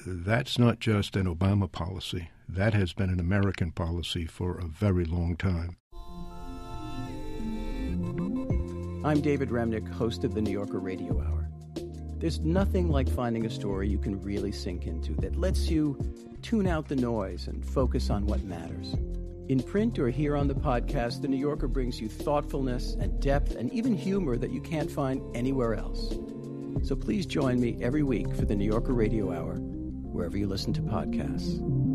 that's not just an Obama policy. That has been an American policy for a very long time. I'm David Remnick, host of the New Yorker Radio Hour. There's nothing like finding a story you can really sink into that lets you tune out the noise and focus on what matters. In print or here on the podcast, The New Yorker brings you thoughtfulness and depth and even humor that you can't find anywhere else. So please join me every week for the New Yorker Radio Hour, wherever you listen to podcasts.